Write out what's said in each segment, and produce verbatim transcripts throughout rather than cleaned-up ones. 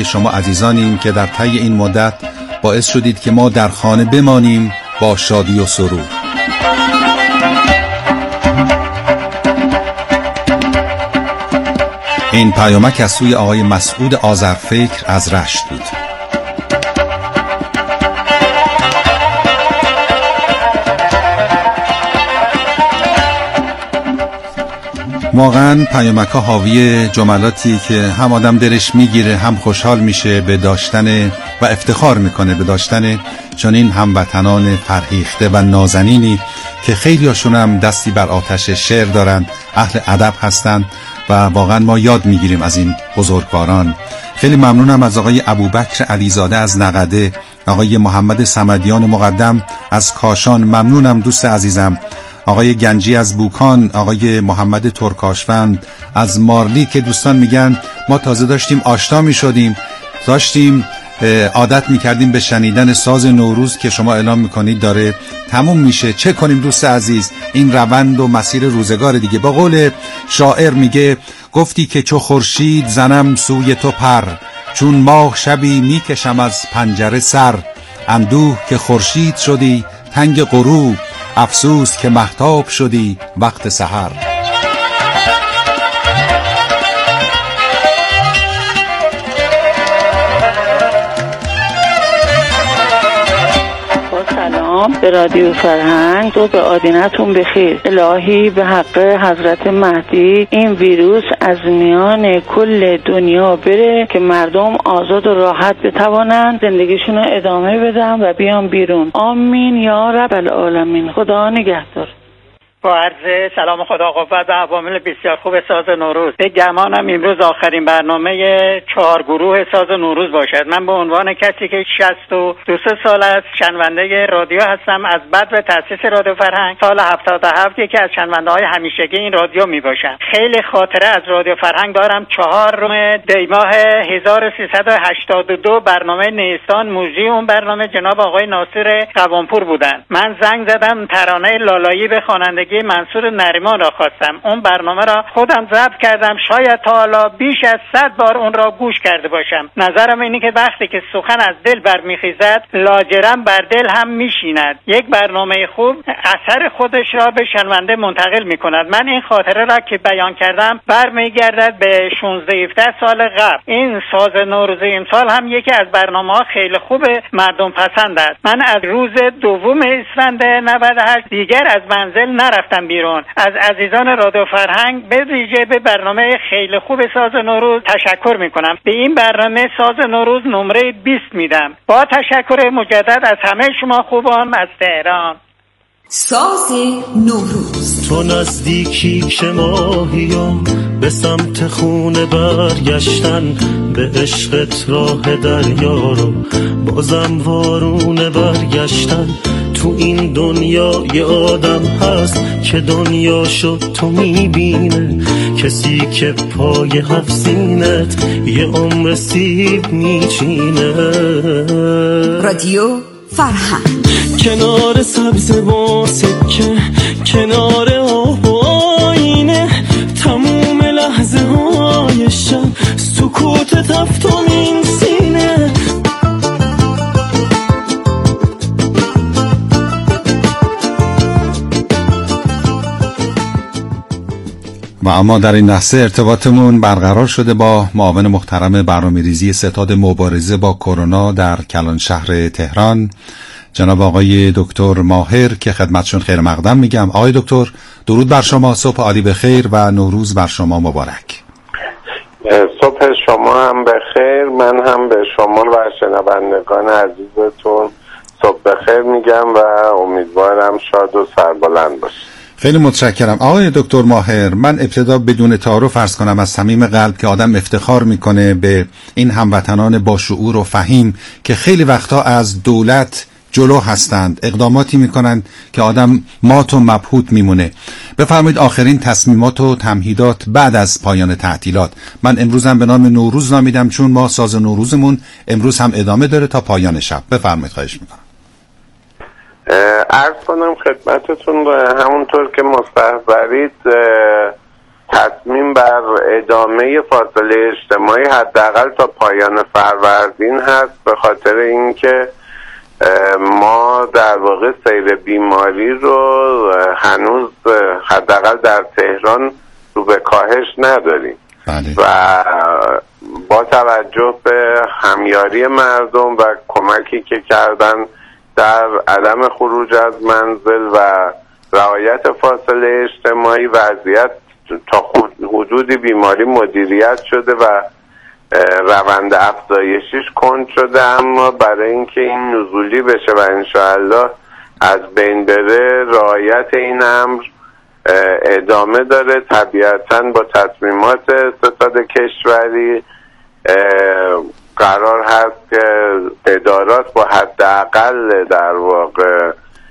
شما عزیزانیم که در طی این مدت باعث شدید که ما در خانه بمانیم با شادی و سرور. این پیامک از سوی آقای مسعود آذرفکر از رشت بود. واقعا پیامک ها حاوی جملاتی که هم آدم دلش میگیره، هم خوشحال میشه به داشتن و افتخار میکنه به داشتن چنین هموطنان فرهیخته و نازنینی که خیلی هاشون هم دستی بر آتش شعر دارن، اهل ادب هستن و واقعا ما یاد میگیریم از این بزرگواران. خیلی ممنونم از آقای ابوبکر علیزاده از نقده، آقای محمد صمدیان مقدم از کاشان، ممنونم دوست عزیزم، آقای گنجی از بوکان، آقای محمد ترکاشوند از مارلی که دوستان میگن ما تازه داشتیم آشنا میشدیم، داشتیم عادت میکردیم به شنیدن ساز نوروز که شما اعلام میکنید داره تموم میشه. چه کنیم دوست عزیز، این روند و مسیر روزگار دیگه. با قول شاعر میگه گفتی که چو خورشید زنم سوی تو پر، چون ماه شبی میکشم از پنجره سر، اندوه که خورشید شدی تنگ غروب، افسوس که مهتاب شدی وقت سحر. به رادیو فرهنگ و به آدینتون بخیر. الهی به حق حضرت مهدی این ویروس از میان کل دنیا بره که مردم آزاد و راحت بتوانند زندگیشون رو ادامه بدن و بیان بیرون. آمین یا رب العالمین. خدا نگهدار. با عرض سلام خدا قوت و عوامل بسیار خوب ساز نوروز، به گمانم امروز آخرین برنامه چهار گروه ساز نوروز باشد. من به عنوان کسی که شصت و دو سال است شنونده رادیو هستم، از بعد به تأسیس رادیو فرهنگ سال هفتاد و هفت یکی از شنونده های همیشگی این رادیو می باشم. خیلی خاطره از رادیو فرهنگ دارم. چهارم دی ماه هزار و سیصد و هشتاد و دو برنامه نیستان موزی، اون برنامه جناب آقای ناصر قوانپور بودن. من زنگ زدم ترانه لالایی به خوانندگی منصور نریمان را خواستم. اون برنامه را خودم ضبط کردم، شاید تا حالا بیش از صد بار اون را گوش کرده باشم. نظرم اینه که وقتی که سخن از دل برمیخیزد لاجرم بر دل هم میشیند. یک برنامه خوب اثر خودش را به شنونده منتقل میکند. من این خاطره را که بیان کردم برمیگردد به شانزده هفده سال قبل. این ساز نوروز امسال هم یکی از برنامه‌ها خیلی خوب مردم پسند است. من از روز دوم اسفند نود و هشت دیگر از منزل نرفتم بیرون. از عزیزان رادیو فرهنگ به ویژه به برنامه خیلی خوب ساز نوروز تشکر میکنم. به این برنامه ساز نوروز نمره بیست میدم. با تشکر مجدد از همه شما خوبان از تهران. ساز نوروز. تو نزدیکی که ماهیم به سمت خونه برگشتن، به عشقت راه دریا رو بازم وارونه برگشتن. تو این دنیا یه آدم هست که دنیا شد تو میبینه، کسی که پای هفت سینت یه عمر سیب میچینه. رادیو فرهنگ. کنار سبز با سکه، کنار آب و آینه، تموم لحظه های شب سکوت تفتم این سینه. و اما در این لحظه ارتباطمون برقرار شده با معاون محترم برنامه‌ریزی ستاد مبارزه با کرونا در کلان شهر تهران، جناب آقای دکتر ماهر که خدمتشون خیر مقدم میگم. آقای دکتر درود بر شما، صبح عالی بخیر و نوروز بر شما مبارک. صبح شما هم بخیر، من هم به شما و شنوندگان عزیزتون صبح بخیر میگم و امیدوارم شاد و سربلند باشید. خیلی متشکرم. آقای دکتر ماهر، من ابتدا بدون تعارف عرض کنم از صمیم قلب که آدم افتخار میکنه به این هموطنان با شعور و فهیم که خیلی وقتا از دولت جلو هستند، اقداماتی میکنند که آدم مات و مبهوت میمونه. بفرمایید آخرین تصمیمات و تمهیدات بعد از پایان تعطیلات. من امروزم به نام نوروز نامیدم چون ما ساز نوروزمون امروز هم ادامه داره تا پایان شب. بفرمایید خواهش میکنم. عرض کنم خدمتتون همونطور که مستحضرید تصمیم بر ادامه فاصله اجتماعی حداقل تا پایان فروردین هست، به خاطر اینکه ما در واقع سیر بیماری رو هنوز حداقل در تهران رو به کاهش نداریم. بله. و با توجه به همیاری مردم و کمکی که کردن در عدم خروج از منزل و رعایت فاصله اجتماعی، وضعیت تا حدودی بیماری مدیریت شده و روند افزایشیش کند شده، اما برای اینکه این نزولی بشه و انشاءالله از بین بره، رعایت این امر ادامه داره. طبیعتاً با تصمیمات اقتصاد کشوری قرار هست که ادارات با حداقل در واقع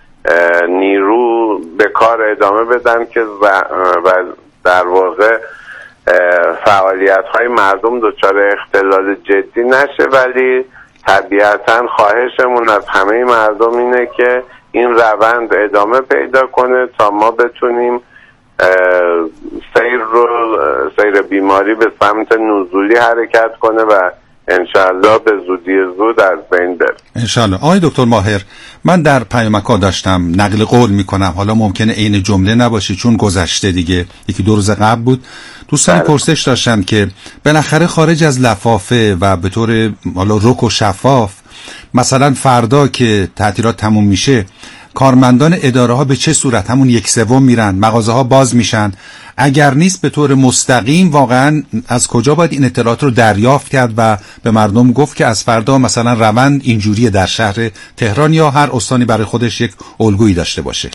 نیرو به کار ادامه بدن که و در واقع فعالیت های مردم دچار اختلال جدی نشه، ولی طبیعتاً خواهشمون از همه مردم اینه که این روند ادامه پیدا کنه تا ما بتونیم سیر رو سیر بیماری به سمت نزولی حرکت کنه و انشاءالله به زودی زود از بین بره. انشاءالله. آقای دکتر ماهر، من در پیامک‌ها داشتم نقل قول میکنم، حالا ممکنه عین جمله نباشه چون گذشته دیگه، یکی دو روز قبل بود. دوستان پرسش داشتن که بالاخره خارج از لفافه و به طور حالا رک و شفاف، مثلا فردا که تعطیلات تموم میشه، کارمندان اداره ها به چه صورت همون یک سوم میرن، مغازه ها باز میشن؟ اگر نیست به طور مستقیم واقعا از کجا باید این اطلاعات رو دریافت کرد و به مردم گفت که از فردا مثلا روند اینجوریه در شهر تهران یا هر استانی برای خودش یک الگویی داشته باشه؟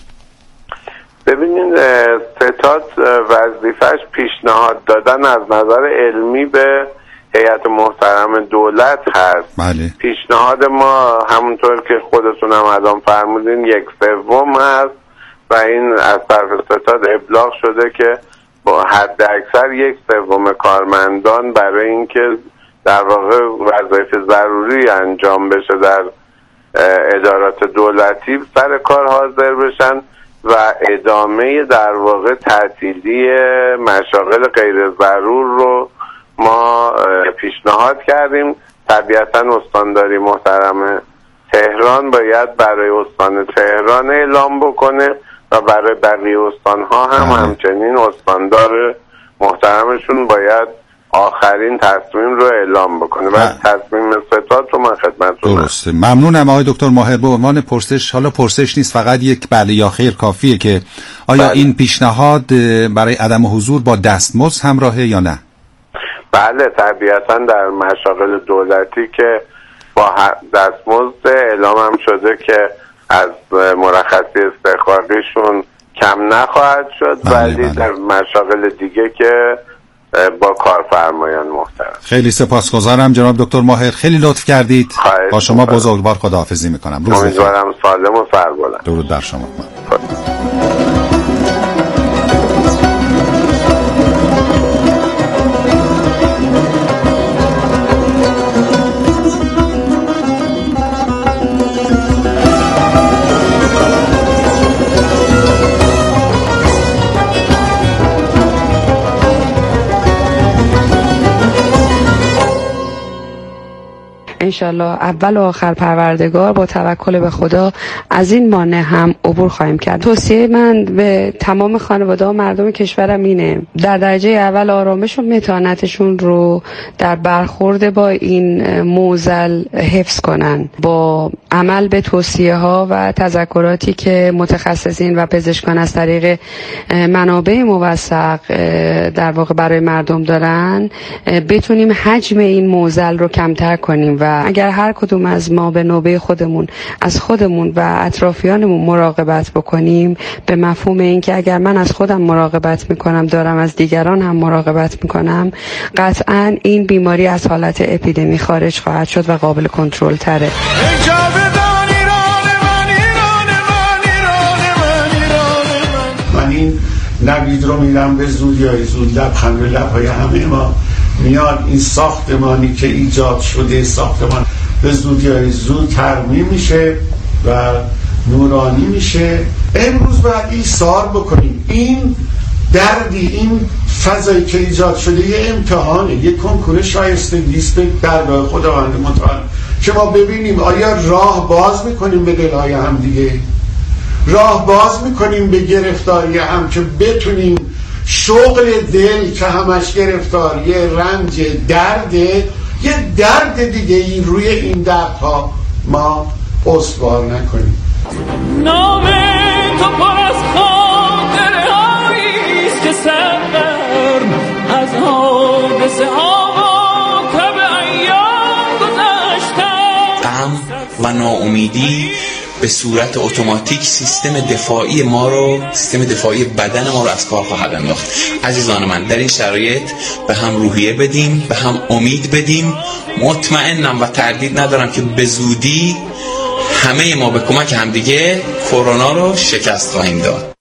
ببینید، ستاد وظیفش پیشنهاد دادن از نظر علمی به هیئت محترم دولت هست. بله. پیشنهاد ما همونطور که خودتون هم الان فرمودین یک سوم هست و این از طرف ستاد ابلاغ شده که با حد اکثر یک سوم کارمندان برای اینکه در واقع وظایف ضروری انجام بشه در ادارات دولتی سر کار حاضر بشن و ادامه در واقع تعطیلی مشاغل غیر ضرور رو ما پیشنهاد کردیم. طبیعتا استانداری محترم تهران باید برای استان تهران اعلام بکنه و برای بقیه استانها هم همچنین استاندار محترمشون باید آخرین تصمیم رو اعلام بکنه و تصمیم ستاد رو من خدمتتون درسته. ممنونم آقای دکتر ماهر. به عنوان پرسش، حالا پرسش نیست، فقط یک بله یا خیر کافیه که آیا بله. این پیشنهاد برای عدم حضور با دستمزد همراهه یا نه؟ بله، طبیعتا در مشاغل دولتی که با دستمزد اعلام هم شده که از مرخصی استحقاقیشون کم نخواهد شد، بله ولی بله. در مشاغل دیگه که با کارفرمایان محترم. خیلی سپاسگزارم جناب دکتر ماهر، خیلی لطف کردید. با شما بزرگوار خداحافظی میکنم. روز بخیر. امیدوارم سالم و سربلند. درود بر شما. انشالله اول و آخر پروردگار با توکل به خدا از این مانع هم عبور خواهیم کرد. توصیه من به تمام خانواده و مردم کشورم اینه در درجه اول آرامش و متانتشون رو در برخورد با این معضل حفظ کنن، با عمل به توصیه ها و تذکراتی که متخصصین و پزشکان از طریق منابع موثق در واقع برای مردم دارن، بتونیم حجم این معضل رو کمتر کنیم و اگر هر کدوم از ما به نوبه خودمون از خودمون و اطرافیانمون مراقبت بکنیم، به مفهوم این که اگر من از خودم مراقبت میکنم دارم از دیگران هم مراقبت میکنم، قطعاً این بیماری از حالت اپیدمی خارج خواهد شد و قابل کنترل تره. من این نوید رو میرم به زود یا زود لبخند لبهای همه ما میاد. این ساختمانی که ایجاد شده ساختمان به زود یا زود ترمیم میشه و نورانی میشه. امروز باید ایثار بکنیم. این دردی. این فضایی که ایجاد شده یه امتحانه، یه کنکور شایستگی به درگاه خداوند متعال که ما ببینیم آیا راه باز میکنیم به دلهای هم دیگه، راه باز میکنیم به گرفتاری هم که بتونیم شغل دل که همش گرفتاری رنج درده، یه درد دیگه این روی این دردها ما استوار نکنیم. نام تو پر از خاطره هاییست که سرگرم از حادثه ها و تب ایام گذشتن. غم و ناامیدی به صورت اتوماتیک سیستم دفاعی ما رو، سیستم دفاعی بدن ما رو از کار خواهد انداخت. عزیزان من، در این شرایط به هم روحیه بدیم، به هم امید بدیم. مطمئنم و تردید ندارم که به زودی همه ما به کمک همدیگه کرونا رو شکست خواهیم داد.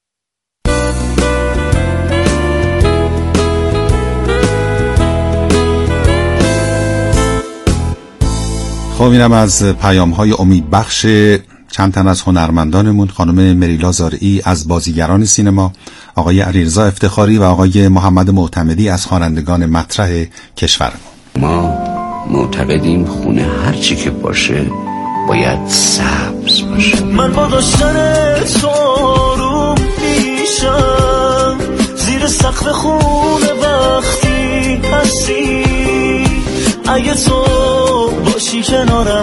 خب اینم از پیام‌های امیدبخش چند تن از هنرمندانمون، خانم مریلا زارعی از بازیگران سینما، آقای علیرضا افتخاری و آقای محمد معتمدی از خوانندگان مطرح کشورمون. ما معتقدیم خونه هر چی که باشه باید سبز باشه. من با داشتن تو آروم میشم، زیر سقف خونه وقتی هستی، اگه تو باشی کنارم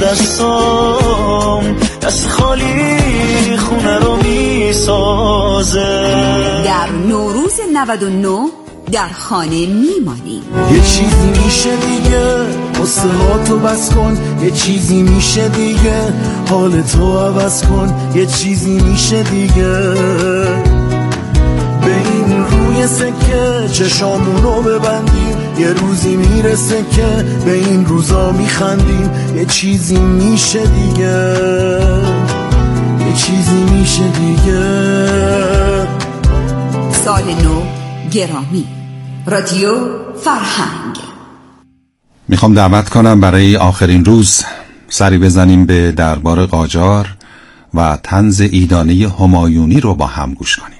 دستام دست خالی خونه رو میسازه. در نوروز نود و نه در خانه میمانیم. یه چیزی میشه دیگه، قصه ها تو بس کن. یه چیزی میشه دیگه، حال تو عوض کن. یه چیزی میشه دیگه، به این روی سکه چشامونو ببندیم. یه روزی میرسه که به این روزا میخندیم. یه چیزی میشه دیگه، یه چیزی میشه دیگه. سال نو گرامی، رادیو فرهنگ. میخوام دعوت کنم برای آخرین روز سری بزنیم به دربار قاجار و طنز عیدانه همایونی رو با هم گوش کنیم.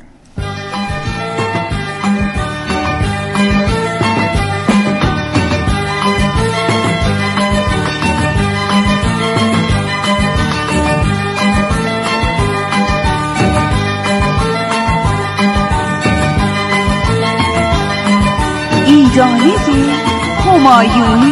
عیدانه همایونی.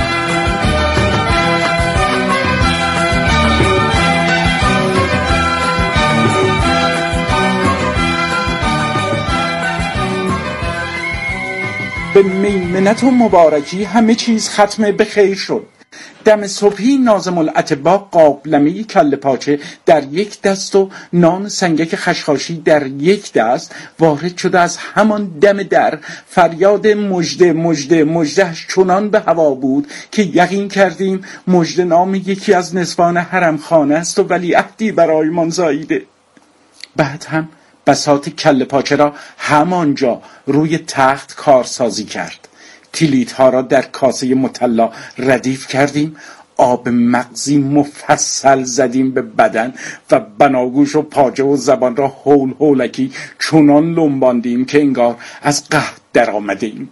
به میمنت و مبارکی همه چیز ختم به خیر شد. دم صبحی ناظم الاطباء قابلمه‌ای کله پاچه در یک دست و نان سنگک خشخاشی در یک دست وارد شده. از همان دم در فریاد مژده مژده مژدهش چنان به هوا بود که یقین کردیم مژده نام یکی از نسوان حرم خانه است و ولیعهدی برای من زاییده. بعد هم بساط کله پاچه را همانجا روی تخت کارسازی کرد. کلیت ها را در کاسه مطلا ردیف کردیم، آب مغزی مفصل زدیم به بدن و بناگوش و پاجه و زبان را هول هولکی چنان لنباندیم که انگار از قحط در آمده ایم.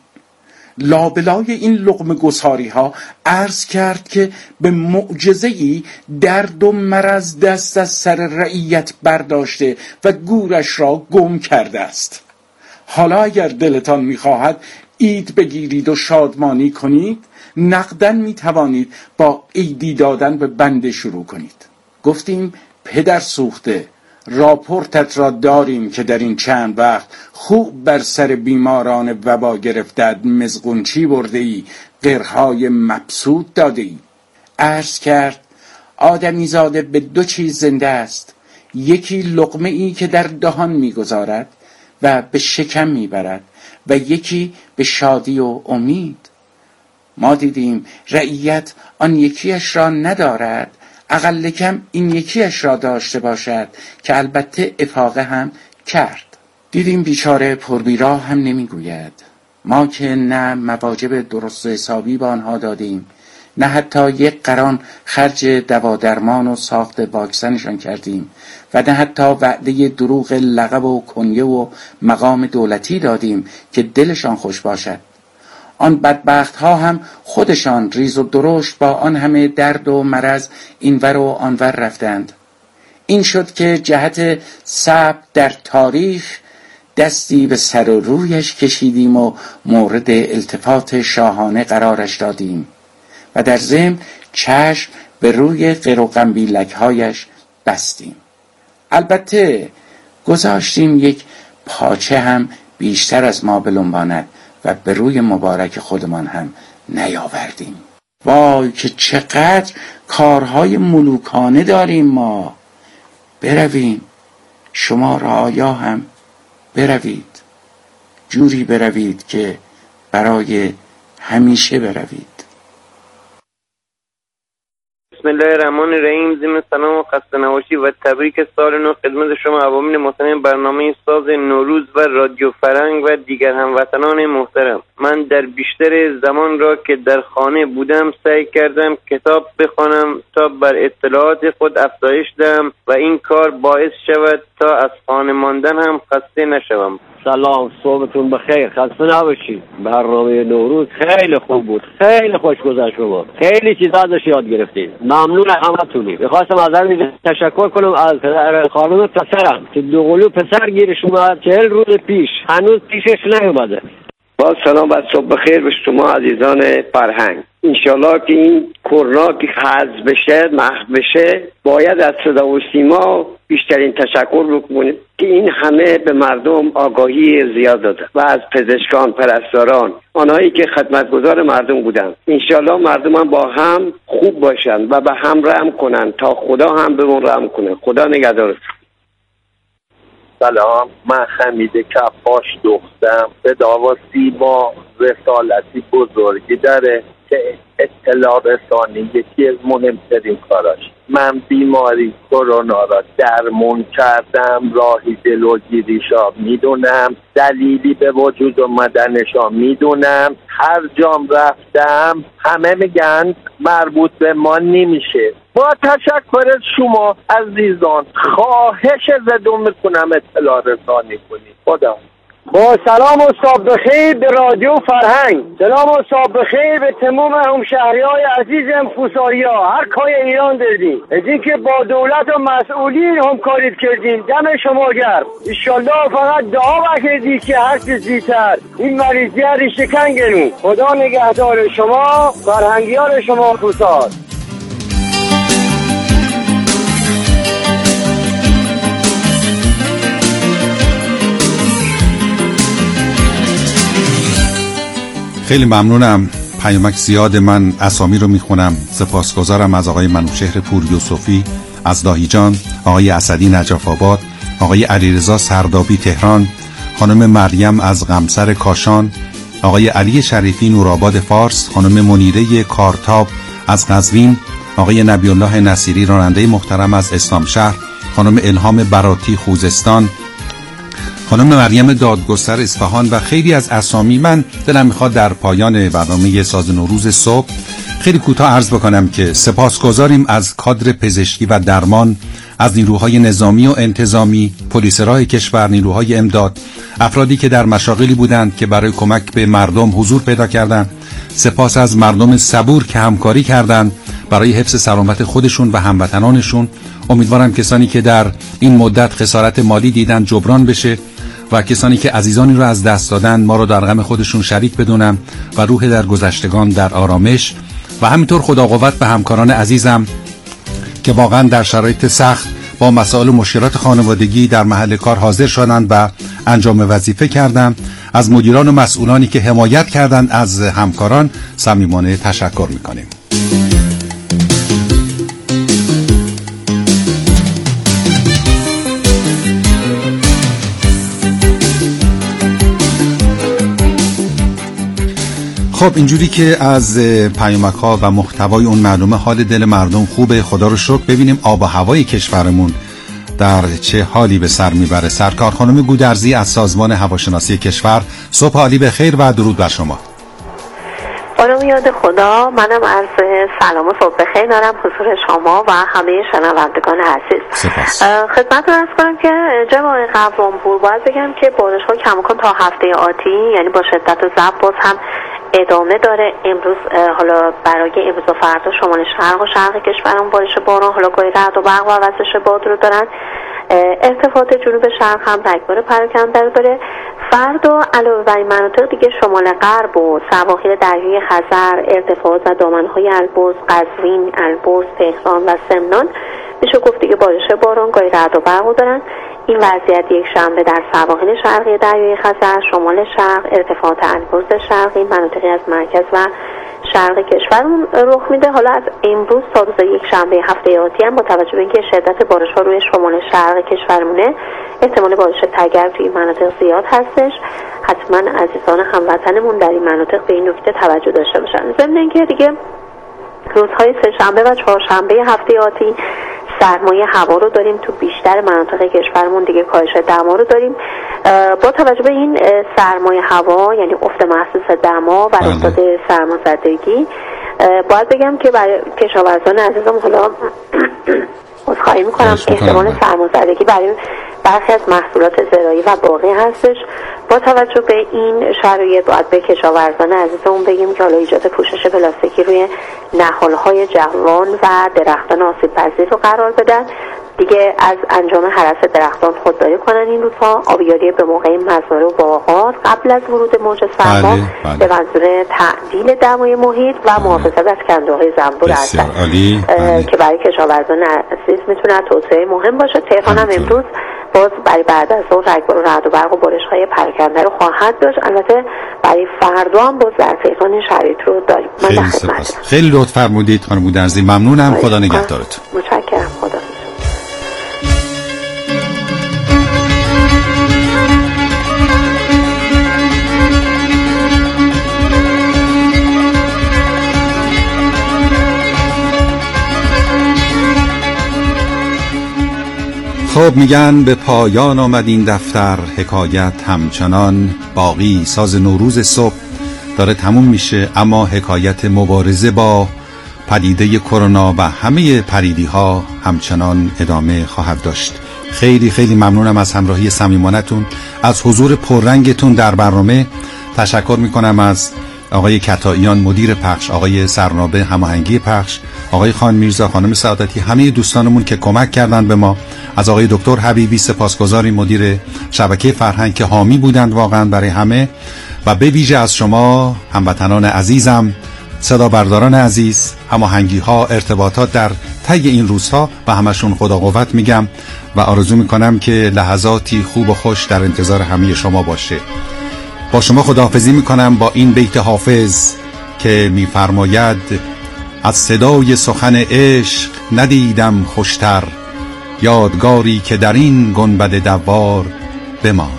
لابلای این لقمه گساری ها عرض کرد که به معجزه‌ای درد و مرض دست از سر رعیت برداشته و گورش را گم کرده است. حالا اگر دلتان می‌خواهد عید بگیرید و شادمانی کنید، نقدن می توانید با عیدی دادن به بنده شروع کنید. گفتیم پدر سوخته، راپورتت را داریم که در این چند وقت خوب بر سر بیماران وبا گرفتد مزغونچی برده ای، قرهای مبسوط داده ای. عرض کرد آدمی زاده به دو چیز زنده است، یکی لقمه ای که در دهان می گذارد و به شکم می برد و یکی به شادی و امید. ما دیدیم رعیت آن یکیش را ندارد، اقل کم این یکیش را داشته باشد که البته افاقه هم کرد. دیدیم بیچاره پربیرا هم نمیگوید. ما که نه مواجب درست حسابی با آنها دادیم، نه حتی یک قران خرج دوادرمان و ساخت واکسنشان کردیم و نه حتی وعده دروغ لقب و کنیه و مقام دولتی دادیم که دلشان خوش باشد. آن بدبخت ها هم خودشان ریز و درشت با آن همه درد و مرض اینور و آنور رفتند. این شد که جهت ثبت در تاریخ دستی به سر و رویش کشیدیم و مورد التفات شاهانه قرارش دادیم و در ضمن چشم به روی قر و قنبیلک‌هایش بستیم. البته گذاشتیم یک پاچه هم بیشتر از ما بلنباند و به روی مبارک خودمان هم نیاوردیم. وای که چقدر کارهای ملوکانه داریم ما. برویم، شما رعایا هم بروید، جوری بروید که برای همیشه بروید. بسم الله الرحمن الرحیم. ضمن سلام و خسته نباشی و تبریک سال نو خدمت شما عوامل محترم برنامه ساز نوروز و رادیو فرهنگ و دیگر هموطنان محترم. من در بیشتر زمان را که در خانه بودم سعی کردم کتاب بخوانم تا بر اطلاعات خود افزایش دهم و این کار باعث شود تا از خانه ماندن هم خسته نشوم. سلام، صبحتون بخیر، خسته نباشید. برنامه نوروز خیلی خوب بود، خیلی خوش گذشت شما، خیلی چیزا ازش یاد گرفتید. ممنون همتونی. می‌خواستم ازتون تشکر کنم از پدر خانم پسرم که دوقلو پسر گیرش اومد چهل روز پیش، هنوز پیشش نیومده. با سلام و صبح بخیر به شما عزیزان فرهنگ. انشالله که این کرونا که حذف بشه، محو بشه، باید از صدا و سیما بیشترین تشکر بکنیم که این همه به مردم آگاهی زیاد داده و از پزشکان، پرستاران، آنهایی که خدمتگزار مردم بودن. انشالله مردم هم با هم خوب باشن و به هم رحم کنن تا خدا هم به اون رحم کنه. خدا نگهدار. سلام، من حمید کفاش دختم. به دعوا سیما رسالتی بزرگی داره که اطلاع رسانی یکی از مهمترین کاراش. من بیماری کرونا را درمون کردم، راهی جلوگیریشا میدونم، دلیلی به وجود اومدنشا میدونم. هر جام رفتم همه میگن مربوط به ما نمیشه. با تشکر شما عزیزان خواهش زدم میکنم اطلاع رسانی کنید. خدا. با سلام و صبح بخیر به رادیو فرهنگ. سلام و صبح بخیر به تمام همشهریای عزیزم فوساریا. هر کای ایران دردین از اینکه با دولت و مسئولین همکاری کردین دم شما گرم. انشالله فقط دعا بکردی که هر چیز زیتر این مریضی ریشه‌کن گرون. خدا نگهدار شما، فرهنگیان شما فوسار. خیلی ممنونم. پیامک زیاد، من اسامی رو میخونم. سپاسگزارم از آقای منوشهر پور یوسفی از داهیجان، آقای اسدی نجف آباد، آقای علیرضا سردابی تهران، خانم مریم از قمصر کاشان، آقای علی شریفی نورآباد فارس، خانم منیره کارتاب از قزوین، آقای نبی الله نصیری راننده محترم از اسلام شهر، خانم الهام براتی خوزستان، خانم مریم دادگستر اصفهان و خیلی از اسامی. من دلم میخواد در پایان برنامه ساز نوروز صبح خیلی کوتاه عرض بکنم که سپاسگزاریم از کادر پزشکی و درمان، از نیروهای نظامی و انتظامی، پلیس راه کشور، نیروهای امداد، افرادی که در مشاغلی بودند که برای کمک به مردم حضور پیدا کردند. سپاس از مردم صبور که همکاری کردند برای حفظ سلامت خودشون و هموطنانشون. امیدوارم کسانی که در این مدت خسارت مالی دیدن جبران بشه و کسانی که عزیزانی رو از دست دادن ما رو در غم خودشون شریک بدونم و روح در گذشتگان در آرامش. و همینطور خدا قوت به همکاران عزیزم که واقعا در شرایط سخت با مسائل و مشکلات خانوادگی در محل کار حاضر شدند و انجام وظیفه کردند. از مدیران و مسئولانی که حمایت کردند از همکاران صمیمانه تشکر میکنیم. خب اینجوری که از پیامک ها و محتوای اون معلومه حال دل مردم خوبه، خدا رو شکر. ببینیم آب و هوای کشورمون در چه حالی به سر میبره. سرکار خانم گودرزی از سازمان هواشناسی کشور، صبح عالی بخیر و درود بر شما. خانم یاد خدا، منم عرض سلام و صبح بخیر دارم حضور شما و همه شنوندگان عزیز. سپاس. خدمتتون عرض کنم که جناب قوامپور باید بگم که بارش ها کماکان تا هفته آتی یعنی با شدت و ضبط باز هم ادامه داره. امروز حالا برای امروز و فردا شمال شرق و شرق کشورمون بارش باران، حالا گاهی رعد و برق و وزش باد رو دارن. ارتفاعات جنوب شرق هم رگبار پراکنده رو داره. فردا علاوه بر این مناطق دیگه شمال غرب و سواحل دریای خزر، ارتفاعات و دامنهای البرز، قزوین، البرز، تهران و سمنان میشه گفت دیگه بارش باران گاهی رعد و برق دارن. این وضعیت یک شنبه در سواحل شرقی دریای خزر، شمال شرق، ارتفاعات البرز شرقی، مناطقی از مرکز و شرق کشورمون رخ میده. حالا از امروز تا روز یک شنبه هفته آتی هم با توجه به اینکه شدت بارش ها روی شمال شرق کشورمونه، احتمال بارش تگرگ توی این مناطق زیاد هستش. حتما عزیزان هموطنمون در این مناطق به این نکته توجه داشته باشن. ضمن اینکه دیگه روزهای سه شنبه و چهارشنبه هفته آتی سرمایه هوا رو داریم تو بیشتر مناطق کشورمون، دیگه کاهش دما رو داریم. با توجه به این سرمایه هوا یعنی افت محسوس دما و رخداد سرمازدگی، باید بگم که برای کشاورزان عزیزم حالا عذرخواهی میکنم احتمال سرمازدگی برای برخی از محصولات زراعی و باغی هستش. با توجه به این شرایط باید به کشاورزان عزیزمون بگیم که حالا ایجاد پوشش پلاستیکی روی نهال‌های جوان و درختان آسیب پذیر رو قرار بدن. دیگه از انجام هرس درختان خودداری کنن این روزها. آبیاری به موقع مزارع و باغات قبل از ورود موج سرما به منظور تعدیل دمای محیط و محافظت از کندوهای زنبور هستن که برای کشاورزان عزیز میتونه توصیه مهم باشه. تهران هم امروز باز برای بعد از ظهر رگبار و رعد و برق و بارش‌های پراکنده رو خواهد داشت. البته برای فردا هم باز در تهران این شرایط رو داریم. خیلی سپاس. خیلی لطف فرمودید خانم بودرزی. ممنونم. خدا نگهدارتون. متشکرم. خدا. خب میگن به پایان آمد این دفتر، حکایت همچنان باقی. ساز نوروز صبح داره تموم میشه، اما حکایت مبارزه با پدیده کرونا و همه پریدی ها همچنان ادامه خواهد داشت. خیلی خیلی ممنونم از همراهی صمیمانتون، از حضور پررنگتون در برنامه. تشکر میکنم از آقای کتاییان مدیر پخش، آقای سرنابه هماهنگی پخش، آقای خان میرزا، خانم سعادتی، همه دوستانمون که کمک کردند به ما. از آقای دکتر حبیبی سپاسگزاریم، مدیر شبکه فرهنگ که حامی بودند واقعا برای همه. و به ویژه از شما هموطنان عزیزم، صدا برداران عزیز، هماهنگی ها، ارتباطات در طی این روزها و همشون خدا قوت میگم و آرزو میکنم که لحظاتی خوب و خوش در انتظار همه شما باشه. با شما خداحافظی میکنم با این بیت حافظ که میفرماید: از صدای سخن عشق ندیدم خوشتر، یادگاری که در این گنبد دوار بماند.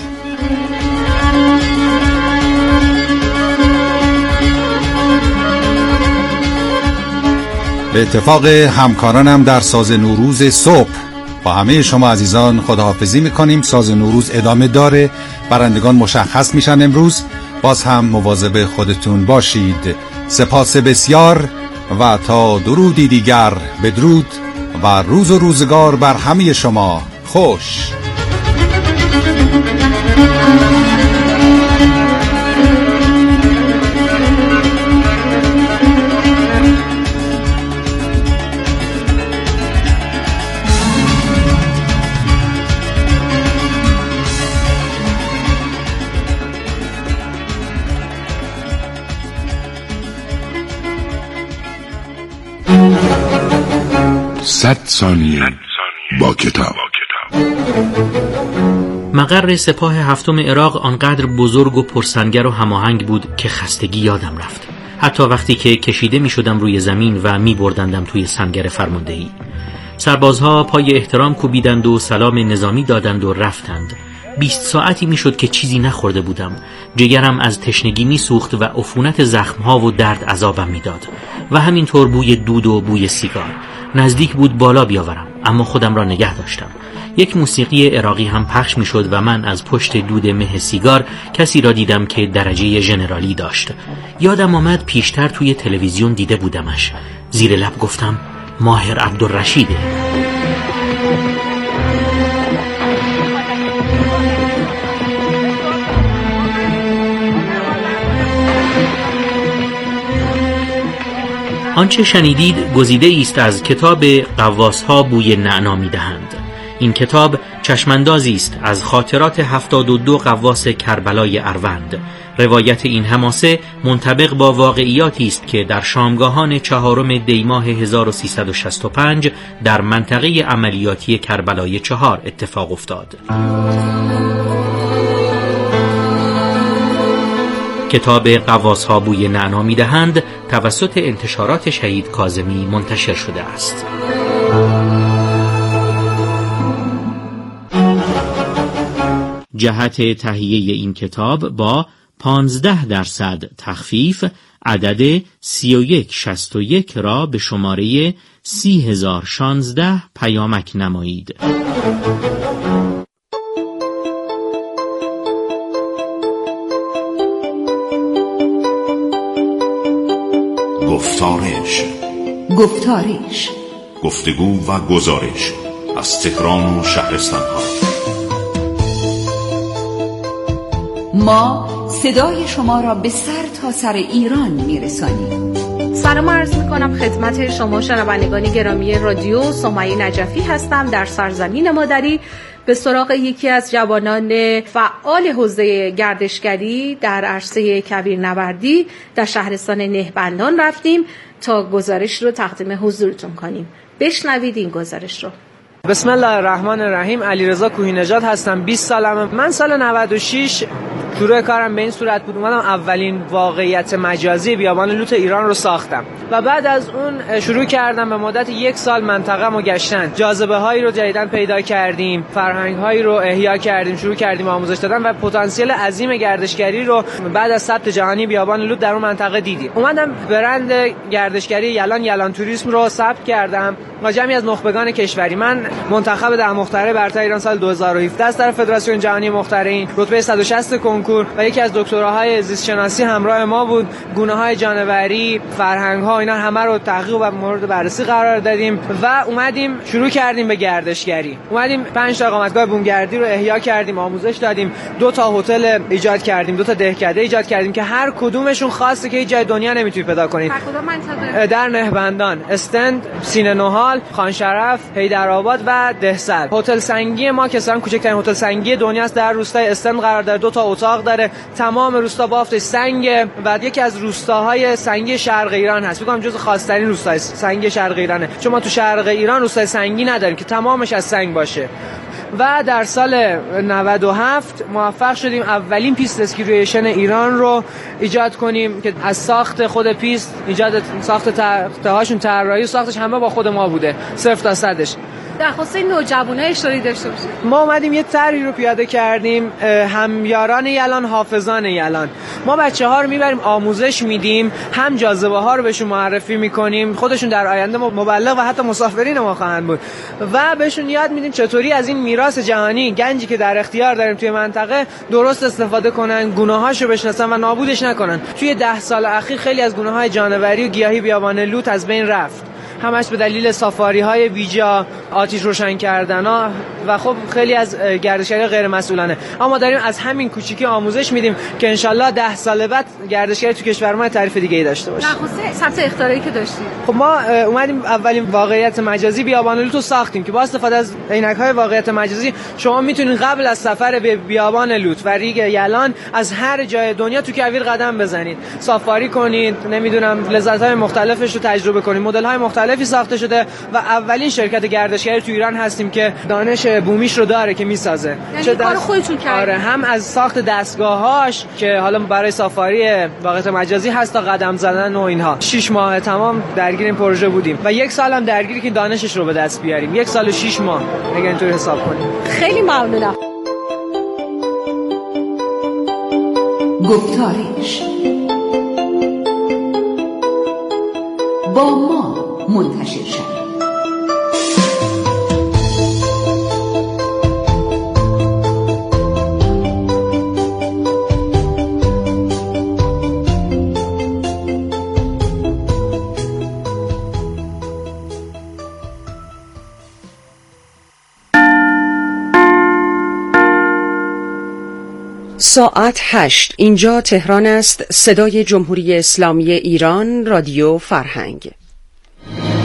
به اتفاق همکارانم در ساز نوروز صبح با همه شما عزیزان خداحافظی میکنیم. ساز نوروز ادامه داره، برندگان مشخص میشن امروز. باز هم مواظب خودتون باشید. سپاس بسیار و تا درودی دیگر بدرود و روز و روزگار بر همه شما خوش. صد ثانیه با کتاب. مقر سپاه هفتم عراق آنقدر بزرگ و پرسنگر و هماهنگ بود که خستگی یادم رفت، حتی وقتی که کشیده می شدم روی زمین و می بردندم توی سنگر فرماندهی. سربازها پای احترام کوبیدند و سلام نظامی دادند و رفتند. بیست ساعتی می شد که چیزی نخورده بودم. جگرم از تشنگی می سوخت و عفونت زخمها و درد عذابم می داد و همینطور بوی دود و بوی سیگار. نزدیک بود بالا بیاورم، اما خودم را نگه داشتم. یک موسیقی عراقی هم پخش می شد و من از پشت دود مه سیگار کسی را دیدم که درجه ژنرالی داشت. یادم آمد پیشتر توی تلویزیون دیده بودمش. زیر لب گفتم ماهر عبدالرشیده. آنچه شنیدید گزیده است از کتاب غواص‌ها بوی نعنا می‌دهند. این کتاب چشماندازی است از خاطرات هفتاد و دو غواص کربلای اروند. روایت این حماسه منطبق با واقعیاتی است که در شامگاهان چهارم دی ماه هزار و سیصد و شصت و پنج در منطقه عملیاتی کربلای چهار اتفاق افتاد. کتاب غواص‌ها بوی نعنا می‌دهند توسط انتشارات شهید کاظمی منتشر شده است. جهت تهیه این کتاب با پانزده درصد تخفیف عدد سی و یک شصت و یک را به شماره سی هزار و شانزده پیامک نمایید. گفتارش گفتارش گفتگو و گزارش از تهران و شهرستان ها. ما صدای شما را به سر تا سر ایران میرسانیم. سلام عرض میکنم خدمت شما شنوندگان گرامی رادیو. سمیه نجفی هستم در سرزمین مادری. به سراغ یکی از جوانان فعال حوزه گردشگری در عرصه کویرنوردی در شهرستان نهبندان رفتیم تا گزارش رو تقدیم حضورتون کنیم. بشنوید این گزارش رو. بسم الله الرحمن الرحیم. علیرضا کوهی‌نژاد هستم. بیست سالمه. من سال نود و شش شروع کارم به این صورت بود، اومدم اولین واقعیت مجازی بیابان لوت ایران رو ساختم و بعد از اون شروع کردم به مدت یک سال منطقه رو گشتن. جاذبه هایی رو جدیداً پیدا کردیم، فرهنگ هایی رو احیا کردیم، شروع کردیم آموزش دادن و پتانسیل عظیم گردشگری رو بعد از ثبت جهانی بیابان لوت در اون منطقه دیدیم. اومدم برند گردشگری یلان یلان توریسم رو ثبت کردم با جمعی از نخبگان کشوری. من منتخب ده مخترع برتر ایران سال دو هزار و هفده از طرف فدراسیون جهانی مخترعین، رتبه صد و شصت کنکور و یکی از دکتراهای زیست شناسی همراه ما بود. گونه‌های جانوری، فرهنگ‌ها، اینا همه رو تحقیق و مورد بررسی قرار دادیم و اومدیم شروع کردیم به گردشگری. اومدیم پنج تا اقامتگاه بومگردی رو احیا کردیم، آموزش دادیم، دو تا هتل ایجاد کردیم، دو تا دهکده ایجاد کردیم که هر کدومشون خاصه که هیچ جای دنیا نمیتونی پیدا کنید. هر کدوم منطقه؟ در نهبندان، استند، سینه نوحال، خان شرف، حیدرآباد و دهسر. هتل سنگی ما که اصلا کوچکترین هتل سنگی دنیاست، در روستای استند قرار داره، دو تا اتاق داره، تمام روستا بافتش سنگه و یکی از روستاهای سنگی شرق ایران هست. میگم جزو خاص‌ترین روستای سنگی شرق ایرانه، چون ما تو شرق ایران روستای سنگی نداریم که تمامش از سنگ باشه. و در سال نود و هفت موفق شدیم اولین پیست اسکیرویشن ایران رو ایجاد کنیم که از ساخت خود پیست، ایجاد ساخت تخته‌هاشون، طراحی ساختش همه با خود ما بوده، صفر تا صدش. درخواست نوجوانان اشتراکی داشته باشید. ما اومدیم یه طرحی رو پیاده کردیم، همیاران یلان، حافظان یلان. ما بچه‌ها رو میبریم آموزش میدیم، هم جاذبه ها رو بهشون معرفی میکنیم، خودشون در آینده مبلغ و حتی مسافرین ما خواهند بود و بهشون یاد میدیم چطوری از این میراث جهانی، گنجی که در اختیار داریم توی منطقه، درست استفاده کنن، گونه‌هاشو بشناسن و نابودش نکنن. توی ده سال اخیر خیلی از گونه‌های جانوری و گیاهی بیابان لوت از بین رفت، همش به دلیل سافاری های بیجا، آتش روشن کردن ها و خب خیلی از گردشگری غیر مسئولانه. اما داریم از همین کوچیکی آموزش میدیم که انشالله ده سال بعد گردشگری تو کشور ما تعریف دیگه ای داشته باشه. درخواست ثبت اختراعی که داشتیم، خب ما اومدیم اولین واقعیت مجازی بیابان لوت رو ساختیم که با استفاده از عینک‌های واقعیت مجازی شما میتونید قبل از سفر به بیابان لوت و ریگ یلان از هر جای دنیا تو کویر قدم بزنید، سافاری کنید، نمیدونم لذت‌های مختلفش رو تجربه کنید. مدل‌های مختلفی ساخته شده و اولین شرکت گردشگری تو ایران هستیم که دانش بومیش رو داره که میسازه. یعنی کار خودتون کردید؟ آره، هم از ساخت دستگاه‌هاش که حالا برای سافاری واقعیت مجازی هست تا قدم زدن و اینها. شش ماه تمام درگیر این پروژه بودیم و یک سال هم درگیر که دانشش رو به دست بیاریم. یک سال و شش ماه اگه اینطور حساب کنیم. خیلی ممنونم. گفتارش با ما منتشر شد. ساعت هشت. اینجا تهران است. صدای جمهوری اسلامی ایران، رادیو فرهنگ.